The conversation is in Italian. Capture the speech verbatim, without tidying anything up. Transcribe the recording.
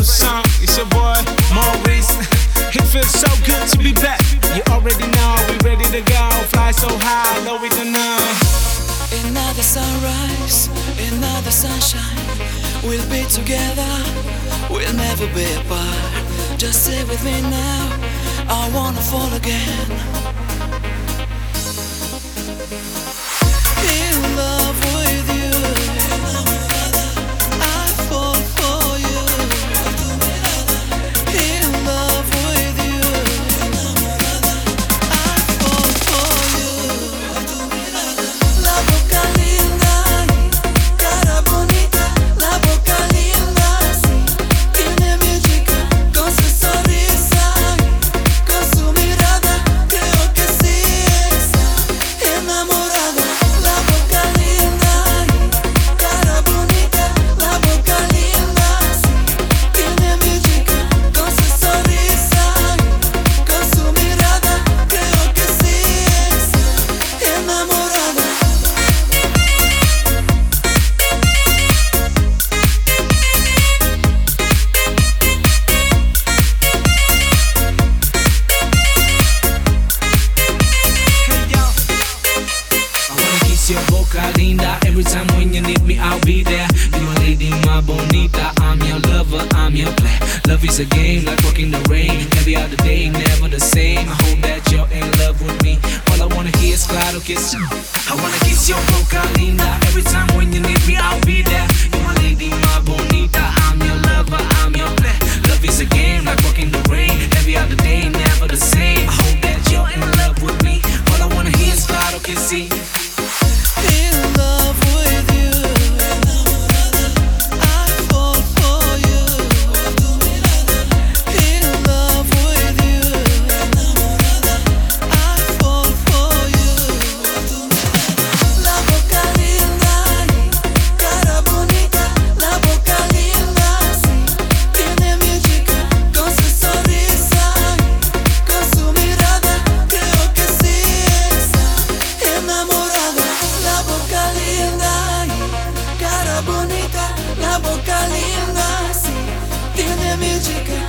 song. It's your boy, Maurice. It feels so good to be back. You already know, we ready to go. Fly so high, low we don't know. Another sunrise, another sunshine. We'll be together, we'll never be apart. Just stay with me now, I wanna fall again. In love with you, I fall for you. In love with you, I fall for you. La boca linda, cara bonita, la boca linda, sí. Tiene mi chica con su sonrisa, con su mirada, creo que sí está enamorada. La boca linda, cara bonita, la boca linda, sí. Tiene mi chica con su sonrisa, con su mirada, creo que sí está enamorada. Hey yo, I wanna kiss your boca linda. Every time when you need me, I'll be there. You my lady, my bonita. I'm your lover, I'm your play. Love is a game, like walking the rain. Every other day, never the same. I hope that you're in love with me. All I wanna hear is claro que sí. I wanna kiss your boca linda. Every time when you need me, I'll be there. You my lady, my bonita. I'm your lover, I'm your play. Love is a game, like walking the rain. Every other day, never the same. I hope that you're in love with me. All I wanna hear is claro que sí. In love with you, I fall for you. In love with you, I fall for you. La boca linda, cara bonita, la boca linda, sí. Tiene mi chica con su sonrisa, con su mirada, creo que sí está enamorada. La boca linda, cara bonita, la boca linda, sí. Tiene mi chica